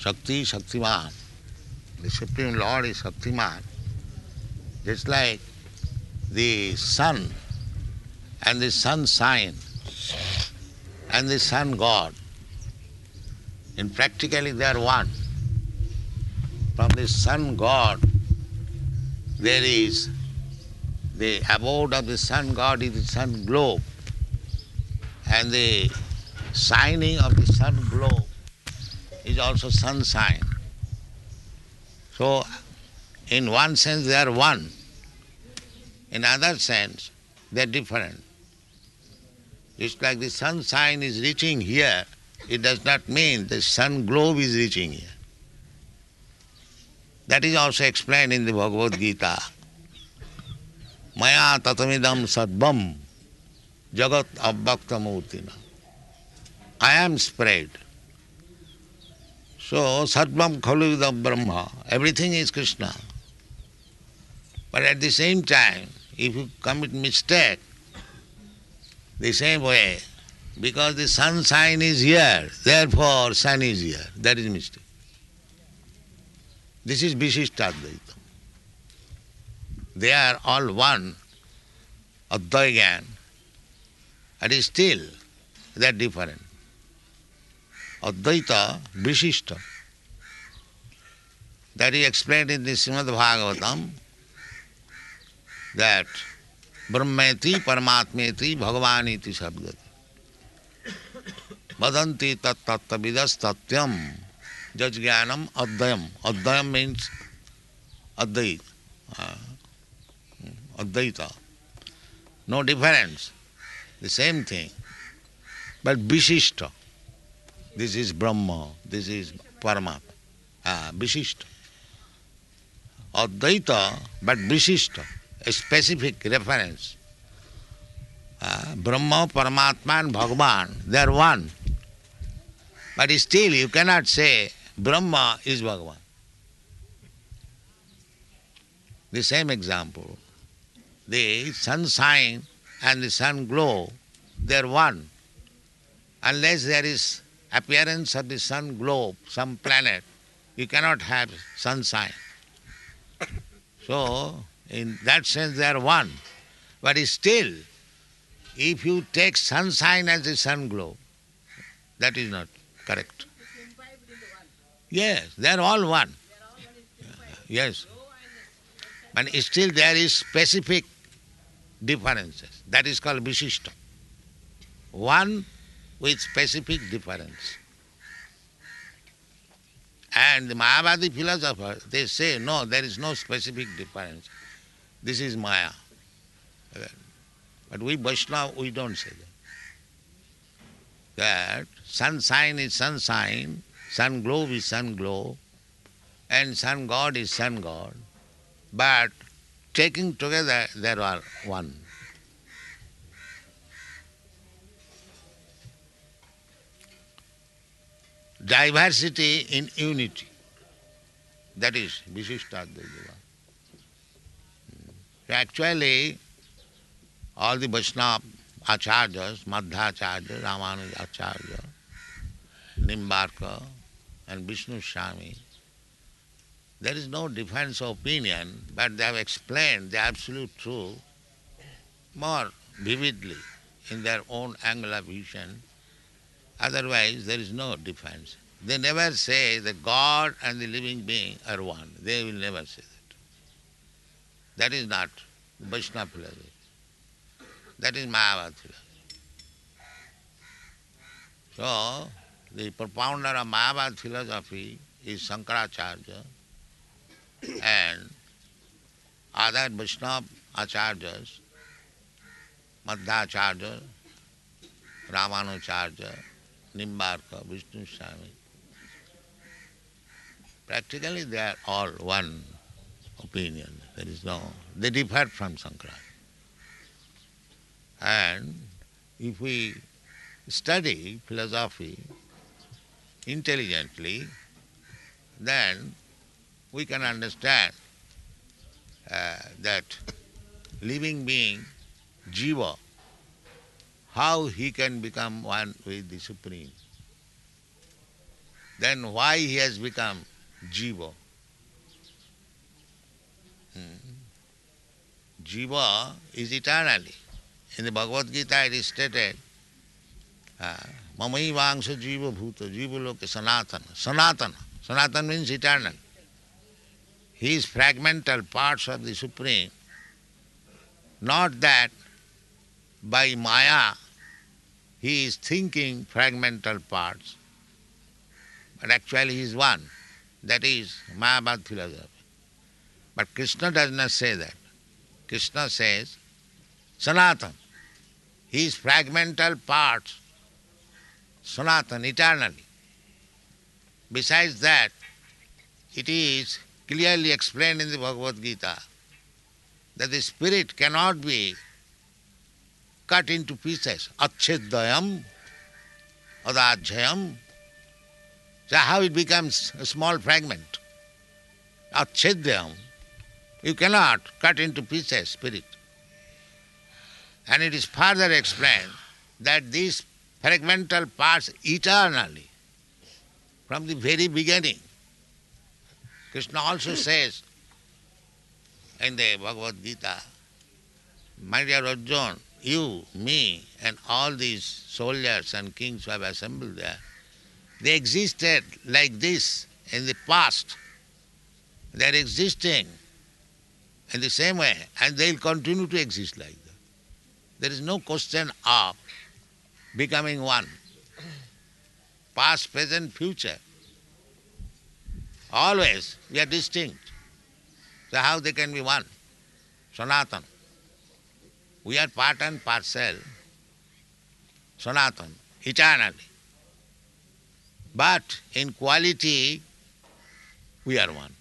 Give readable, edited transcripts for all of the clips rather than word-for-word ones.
Shakti, Shaktiman. The Supreme Lord is Shaktiman. Just like the sun and the sun sign and the sun god. In practically they are one. From the sun god there is the abode of the sun god is the sun globe, and the shining of the sun globe is also sun sign. So in one sense they are one. In other sense they are different. Just like the sun sign is reaching here, it does not mean the sun globe is reaching here. That is also explained in the Bhagavad Gita. Maya tatamidam sadvam jagat avyakta murtina. I am spread. So sadvam khalu vidam brahma. Everything is Krishna. But at the same time, if you commit mistake, the same way, because the sun sign is here, therefore sun is here. That is mistake. This is Vishishtadvaita. They are all one, Advaigyan, and still they are different. Advaita, Vishishta. That is explained in the Srimad Bhagavatam, that Brahmeti Paramatmeti Bhagavaniti Sabdati. Vadanti tat tattavidas tatyam jajjnanam advayam. Advayam means Advaita. Advaita. No difference. The same thing. But Vishishta. This is Brahma. This is Paramatma. Vishishta. Advaita, but Vishishta. A specific reference. Brahma, Paramatma and Bhagavan, they are one. But still you cannot say Brahma is Bhagavan. The same example. The sun sign and the sun glow, they are one. Unless there is appearance of the sun globe, some planet, you cannot have sun sign. So, in that sense they are one. But still, if you take sun sign as a sun globe, that is not correct. Yes, they are all one. Yes. But still there is specific differences. That is called Vishishta. One with specific difference. And the Mayavadi philosophers, they say, no, there is no specific difference. This is Maya. But we Vaishnava, we don't say that. That sun sign is sun sign, sun globe is sun globe, and sun god is sun god. But taking together, there are one. Diversity in unity. That is Vishishtadvaita. Actually, all the Vaishnava Acharyas, Madhacharya, Ramanujacharya, Nimbarka and Vishnu Swami, there is no difference of opinion, but they have explained the absolute truth more vividly in their own angle of vision. Otherwise, there is no difference. They never say that God and the living being are one. They will never say that. That is not Vaishnava philosophy. That is Mayavada philosophy. So, the propounder of Mayavada philosophy is Shankaracharya, and other Vaishnava Acharyas, Madhacharya, Ramanujarya, Nimbarka, Vishnu Swami. Practically they are all one opinion. There is no, they differ from Shankaracharya. And if we study philosophy intelligently, then we can understand that living being, Jiva, how he can become one with the Supreme. then why he has become Jiva? Jiva is eternally. In the Bhagavad Gita it is stated, Mamai Vangsha Jiva Bhuta, Jiva Loke Sanatana. Sanatana. Sanatana means eternal. He is fragmental parts of the Supreme. Not that by Maya he is thinking fragmental parts, but actually he is one. That is Mayavad philosophy. But Krishna does not say that. Krishna says, Sanatan. He is fragmental parts, Sanatan, eternally. Besides that, it is clearly explained in the Bhagavad Gita that the spirit cannot be cut into pieces. Acchedayam, adajayam. So how it becomes a small fragment? Acchedayam. You cannot cut into pieces spirit. And it is further explained that these fragmental parts eternally, from the very beginning. Krishna also says in the Bhagavad Gita, my dear Arjuna, you, me, and all these soldiers and kings who have assembled there, they existed like this in the past. They are existing in the same way, and they will continue to exist like that. There is no question of becoming one. Past, present, future. Always we are distinct. So how they can be one? Sanatan. We are part and parcel. Sanatan, eternally. But in quality, we are one.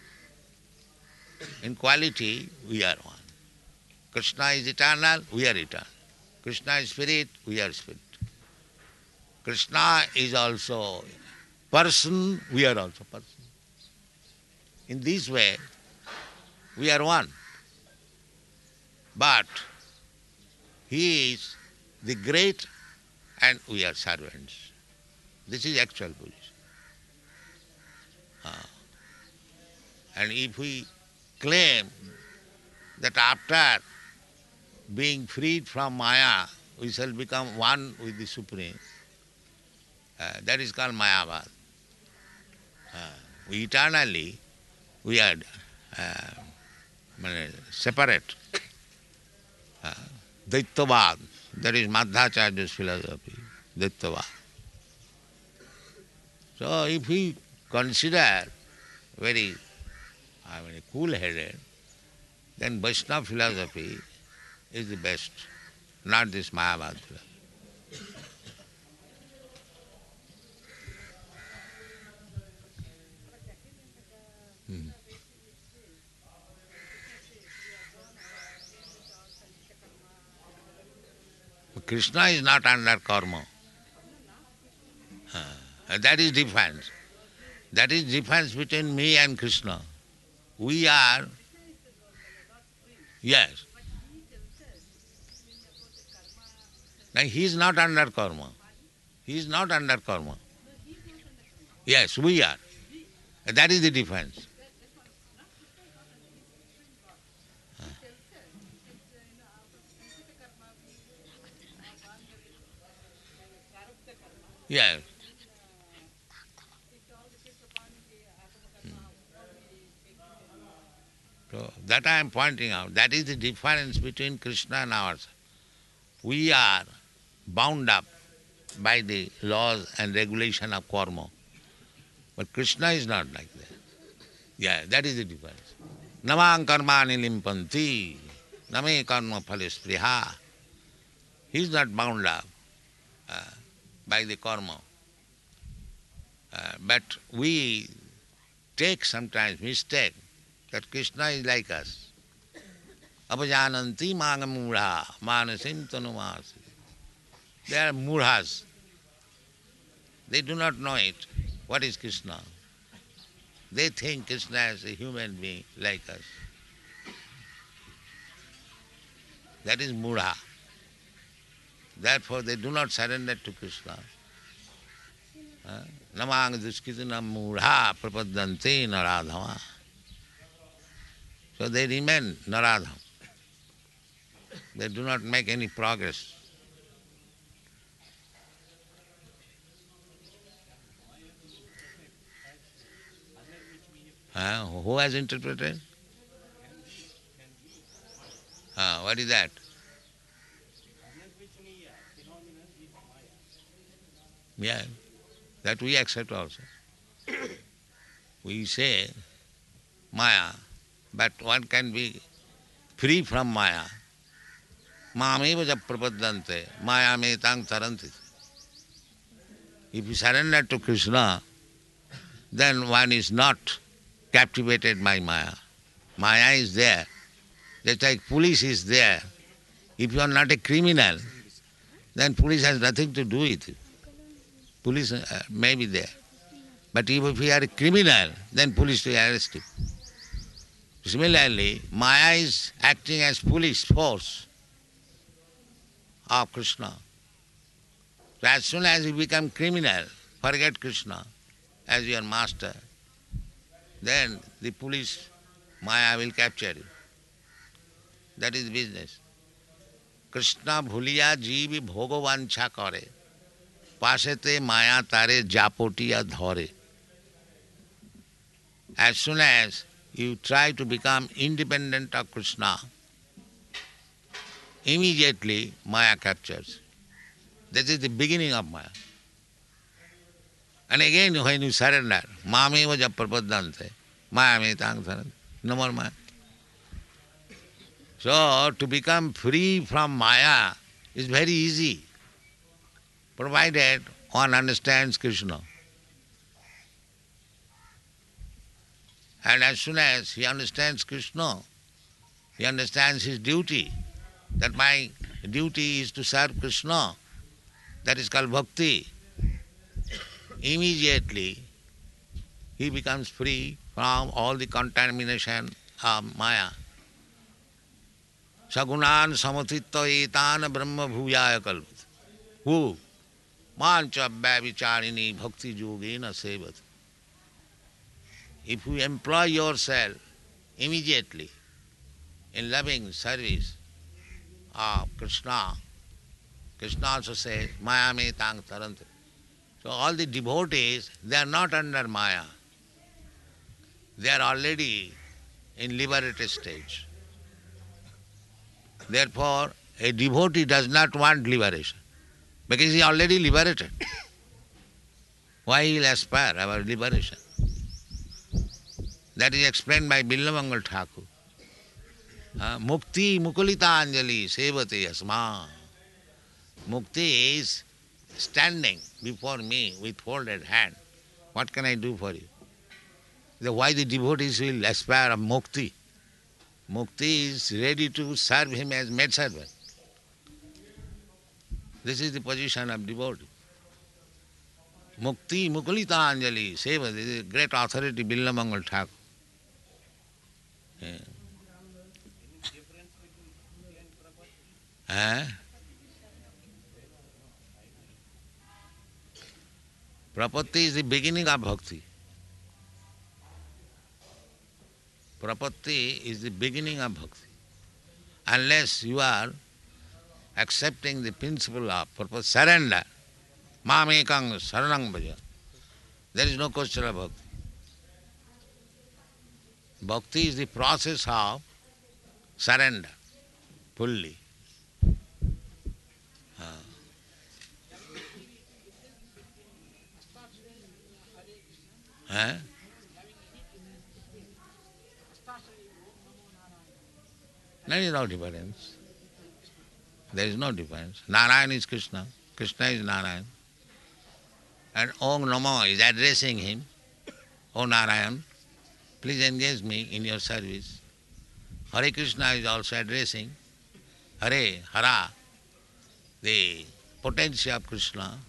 In quality, we are one. Krishna is eternal, we are eternal. Krishna is spirit, we are spirit. Krishna is also person, we are also person. In this way, we are one. But he is the great and we are servants. This is actual position. And if we claim that after being freed from Maya, we shall become one with the Supreme, that is called Mayavad. We eternally, we are separate. Daityavad, that is Madhacharya's philosophy, Daityavad. So if we consider very cool-headed, then Vaishnava philosophy is the best, not this Mayavad philosophy. Krishna is not under karma. That is difference. That is difference between me and Krishna. We are, yes. Now he is not under karma. He is not under karma. Yes, we are. That is the difference. Yes. So that I am pointing out. That is the difference between Krishna and ours. We are bound up by the laws and regulation of karma. But Krishna is not like that. Yeah, that is the difference. Namang karmani limpanti, name karma phale spriha. He is not bound up by the karma. But we take sometimes mistake that Krishna is like us. Apajananti magamudha manasim tanumasi. They are murhas. They do not know it. What is Krishna? They think Krishna is a human being like us. That is murha. Therefore they do not surrender to Krishna. namang duskitinam mudha prapadante naradhama. So they remain naradham. They do not make any progress. Who has interpreted? What is that? Yeah, that we accept also. We say Maya, but one can be free from Maya. Mameva prapadante, Maya me tang taranti. If you surrender to Krishna, then one is not captivated by Maya. Maya is there. Just like police is there. If you are not a criminal, then police has nothing to do with it. Police may be there. But if you are a criminal, then police will arrest you. Similarly, Maya is acting as police force of Krishna. So as soon as you become criminal, forget Krishna as your master, then the police, Maya will capture you. That is business. Krishna bhuliya jeevi bhogovancha kare, pasete maya tare japotiya dhare. As soon as you try to become independent of Krishna, immediately Maya captures. That is the beginning of Maya. And again when you surrender, mameva prapadante, Maya me tang taranti. No more Maya. So to become free from Maya is very easy, provided one understands Krishna. And as soon as he understands Krishna, he understands his duty, that my duty is to serve Krishna. That is called bhakti. Immediately he becomes free from all the contamination of Maya. Sagunan samatitta etan brahma bhuyaya kalvat. Who? Mancha bhavicharini bhakti yogena sevat. If you employ yourself immediately in loving service of Krishna, Krishna also says, Maya me tang taranti. So all the devotees, they are not under Maya. They are already in liberated stage. Therefore, a devotee does not want liberation, because he is already liberated. Why he will aspire our liberation? That is explained by Billamangal Thakur. Mukti mukulita anjali sevate asma. Mukti is standing before me with folded hand. What can I do for you? Why the devotees will aspire of mukti? Mukti is ready to serve him as maidservant. This is the position of devotee. Mukti mukulita anjali sevate. This is great authority Billamangal Thakur. Prapatti is the beginning of bhakti. Prapatti is the beginning of bhakti. Unless you are accepting the principle of surrender, mamekang saranang bhaja, there is no question of bhakti. Bhakti is the process of surrender fully. There is no difference. There is no difference. Narayan is Krishna, Krishna is Narayan. And Om Namo is addressing him. O Narayan, please engage me in your service. Hare Krishna is also addressing Hare, Hara, the potency of Krishna.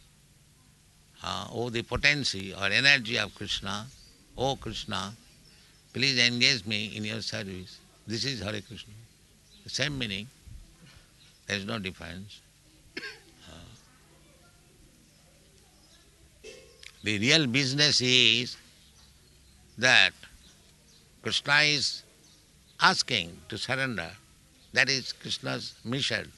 The potency or energy of Krishna. O Krishna, please engage me in your service. This is Hare Krishna. The same meaning. There is no difference. The real business is that Krishna is asking to surrender. That is Krishna's mission.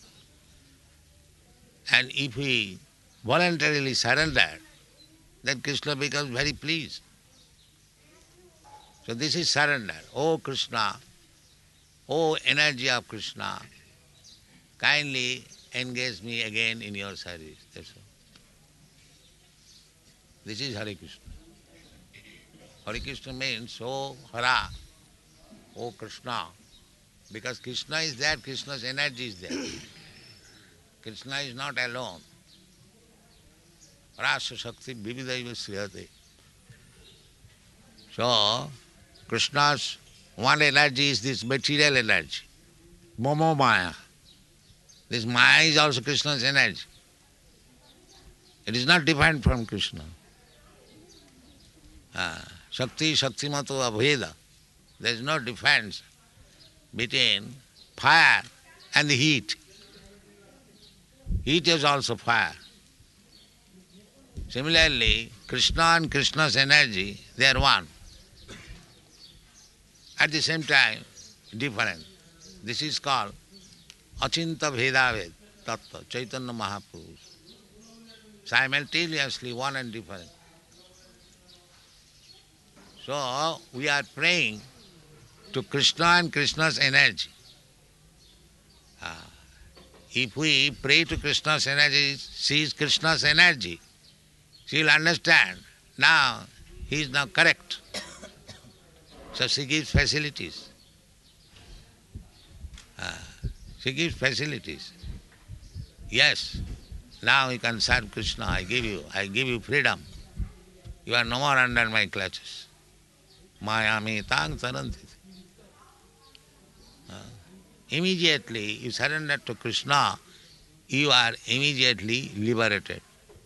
And if we voluntarily surrender, then Krishna becomes very pleased. So this is surrender. Oh Krishna, oh energy of Krishna, kindly engage me again in your service. That's all. This is Hare Krishna. Hare Krishna means, oh Hara, oh Krishna. Because Krishna is there, Krishna's energy is there. Krishna is not alone. Rasa Shakti Vividaiva Sriyate. So, Krishna's one energy is this material energy, Momo Maya. This Maya is also Krishna's energy. It is not different from Krishna. Shakti, Shaktimato Abheda. There is no difference between fire and the heat. Heat is also fire. Similarly, Krishna and Krishna's energy, they are one. At the same time, different. This is called Achinta Bhedaved Tattva, Chaitanya Mahaprabhu. Simultaneously one and different. So, we are praying to Krishna and Krishna's energy. If we pray to Krishna's energy, she is Krishna's energy. She will understand. Now, he is now correct. So she gives facilities. She gives facilities. Yes, now you can serve Krishna. I give you freedom. You are no more under my clutches. Mayami tang saranti. Immediately you surrender to Krishna, you are immediately liberated.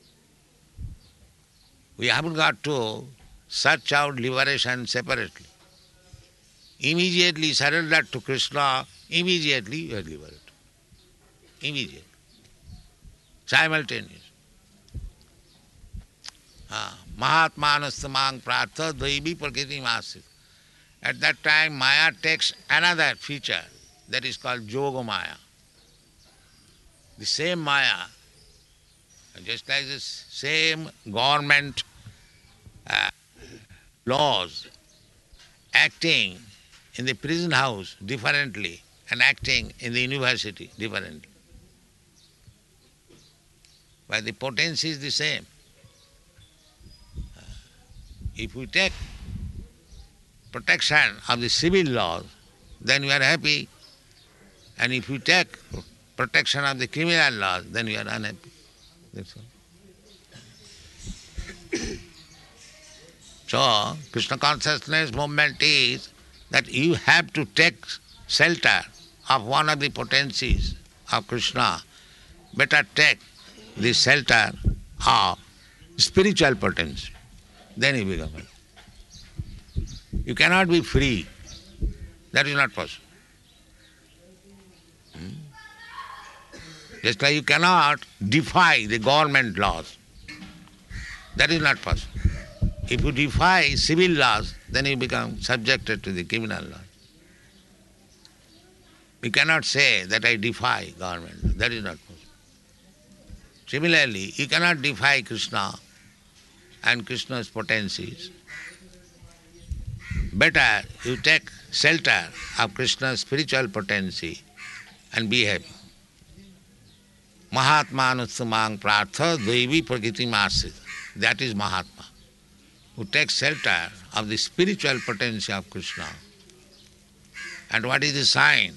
We haven't got to search out liberation separately. Immediately surrender to Krishna, immediately you are liberated. Immediately. Simultaneous. Mahatmanastamang pratha dvaivi prakriti masit. At that time Maya takes another feature that is called Yoga Maya. The same Maya, just like the same government laws acting in the prison house differently and acting in the university differently. But the potency is the same. If we take protection of the civil laws, then we are happy. And if we take protection of the criminal laws, then we are unhappy. That's all. So, Krishna consciousness movement is that you have to take shelter of one of the potencies of Krishna. Better take the shelter of spiritual potency. Then you become free. You cannot be free. That is not possible. Just like you cannot defy the government laws. That is not possible. If you defy civil laws, then you become subjected to the criminal law. You cannot say that I defy government. That is not possible. Similarly, you cannot defy Krishna and Krishna's potencies. Better you take shelter of Krishna's spiritual potency and be happy. Mahatmanustamang pratha dvaivi prakriti masit. That is Mahatma, who takes shelter of the spiritual potency of Krishna. And what is the sign?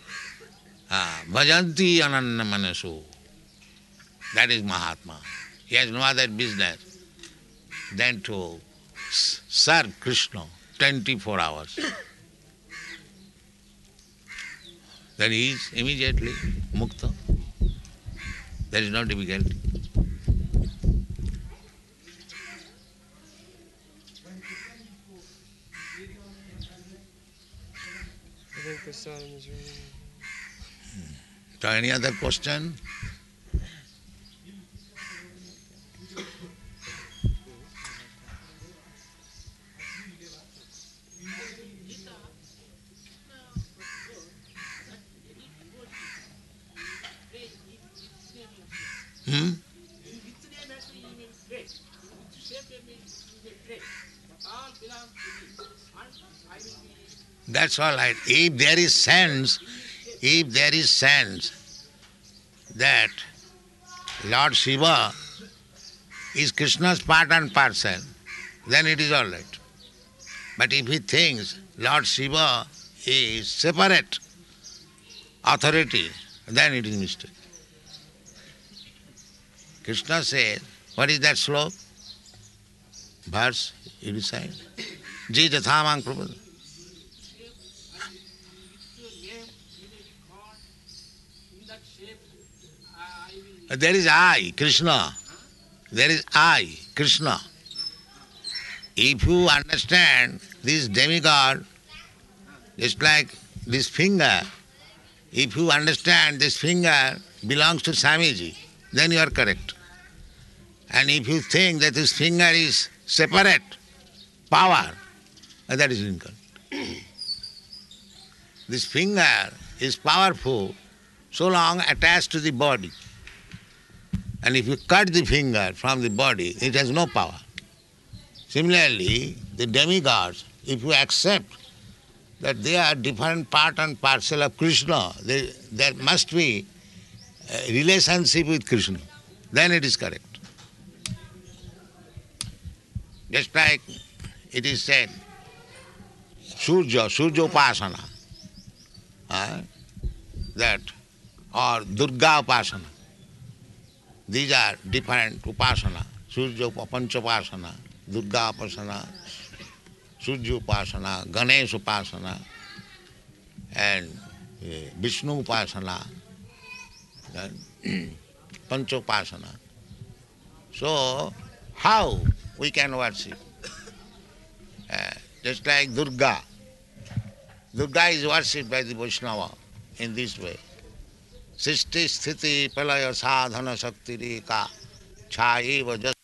Bhajanti ananya manaso. That is Mahatma. He has no other business than to serve Krishna 24 hours. Then he is immediately mukta. There is no difficulty. So any other question? That's all right. If there is sense that Lord Shiva is Krishna's part and parcel, then it is all right. But if he thinks Lord Shiva is separate authority, then it is mistake. Krishna says, what is that slok? Verse, you decide. Ji jathamang prabhu. There is I, Krishna. There is I, Krishna. If you understand this demigod, just like this finger, if you understand this finger belongs to Swamiji, then you are correct. And if you think that this finger is separate power, that is incorrect. This finger is powerful so long attached to the body. And if you cut the finger from the body, it has no power. Similarly, the demigods, if you accept that they are different part and parcel of Krishna, there must be a relationship with Krishna, then it is correct. Just like it is said, Surya Upasana, that, or Durga Upasana. These are different upasana. Surya Pancha Upasana, Durga Upasana, Surya Upasana, Ganesh Upasana, and Vishnu Upasana, Pancha Upasana. So, how we can worship? Just like Durga. Durga is worshipped by the Vaishnava in this way. Sisti sthiti palaya sadhana shakti reka chaiva